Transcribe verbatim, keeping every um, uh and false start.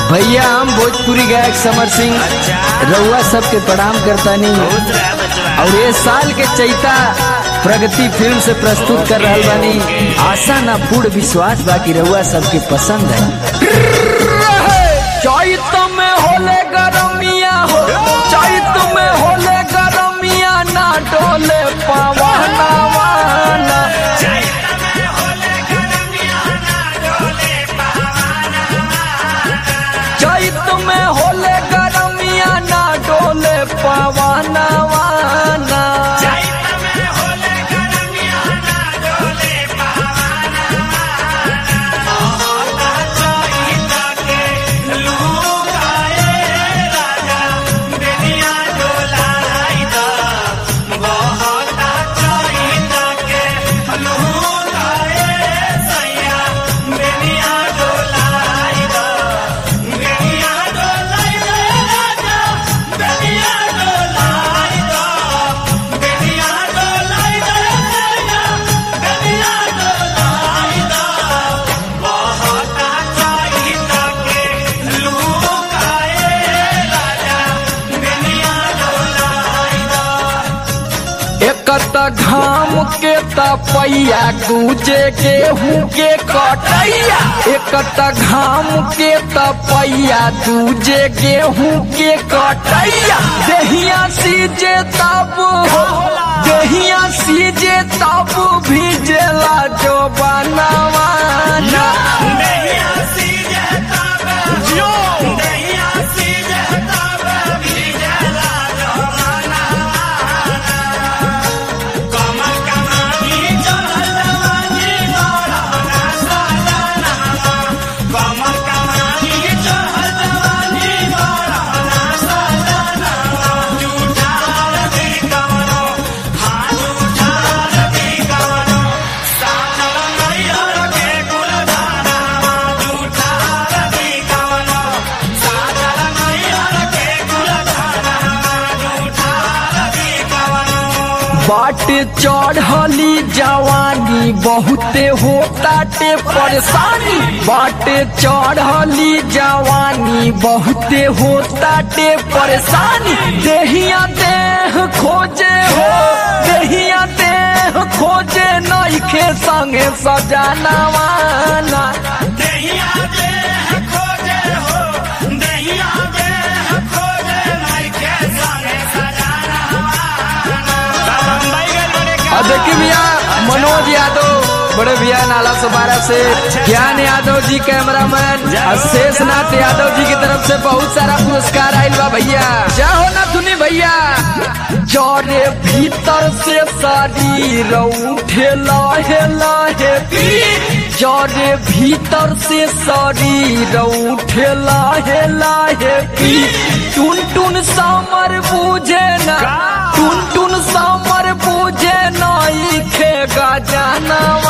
भैया हम भोजपुरी गायक समर सिंह रउआ सबके प्रणाम करतानी और ये साल के चैता प्रगति फिल्म से प्रस्तुत कर रहा बानी। आशा ना पूर्ण विश्वास बाकी रउआ सबके पसंद है। चैत में होले गरमिया हो, चैत में होले गरमिया ना डोले पवना वाना, चैत में होले गरमिया ना डोले पवना वाना। एकत घाम के तपैया दूजे गेहूं के कटैया, एकत घाम के तपैया दूजे गेहूं के कटैया। देहिया सीजे तब हो, देहिया सीजे तब भीजेला जो बनवाना, देहिया सीजे तब जो, देहिया सीजे तब भीजेला जो बाटे चढ़ली जवानी बहुते होताटे परेशानी, बाटे चढ़ली जवानी बहुते होताटे परेशानी। देहिया देह खोजे हो, देहिया देह खोजे नइखे संगे सजनवाना, देहिया देह खोजे हो, देहिया देह खोजे नइखे संगे देखिए भैया मनोज यादव बड़े भैया नाला सबारा से, ज्ञान यादव जी कैमरामैन, शेषनाथ यादव जी की तरफ से बहुत सारा पुरस्कार आयल बा भैया। जाओ ना सुनी भैया। जरे भीतर से शरीर उठे लाहे लाहे पी, जरे भीतर से शरीर उठे लाहे लाहे पी। टुन टुन समर बूझे ना, टुन टुन समर बूझे नइखे गजनवा।